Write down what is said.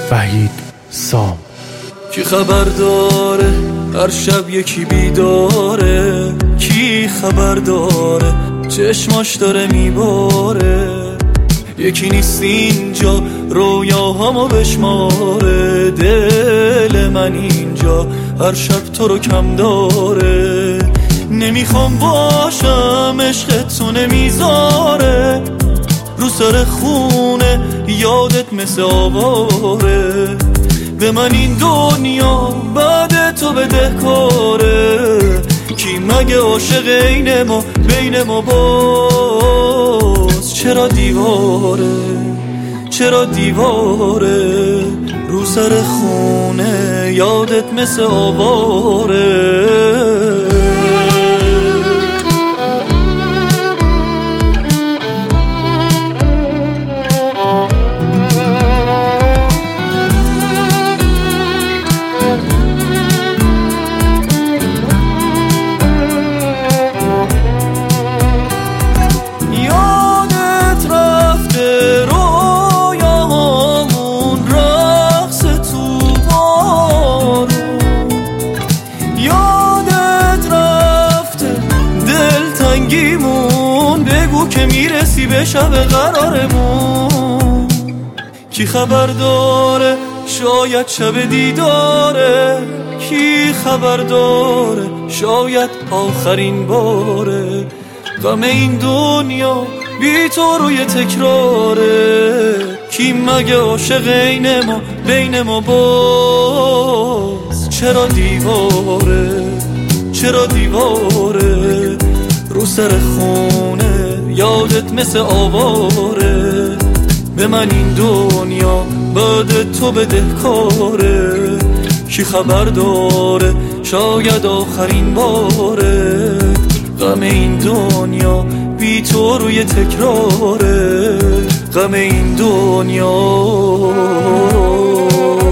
وحید سام. کی خبر داره هر شب یکی بیداره؟ کی خبر داره چشماش داره میباره؟ یکی نیست اینجا رویاهامو بشماره، دل من اینجا هر شب تو رو کم داره. نمیخوام باشم عشقت تو نمیذاره، رو سر خونه یادت مثل آواره. به من این دنیا بعد تو بدهکاره، کی مگه عاشق اینه ما بین ما باز؟ چرا دیواره چرا دیواره، رو سر خونه یادت مثل آواره. بگو که میرسی به شب قرارمون. کی خبر داره شاید شب دیداره؟ کی خبر داره شاید آخرین باره؟ غم این دنیا بی تو روی تکراره، کی مگه عاشق اینه ما بین ما باز؟ چرا دیواره چرا دیواره، رو سر خونه یادت مثل آواره. به من این دنیا بعد تو بدهکاره، کی خبر داره شاید آخرین باره؟ غم این دنیا بی تو روی تکراره، غم این دنیا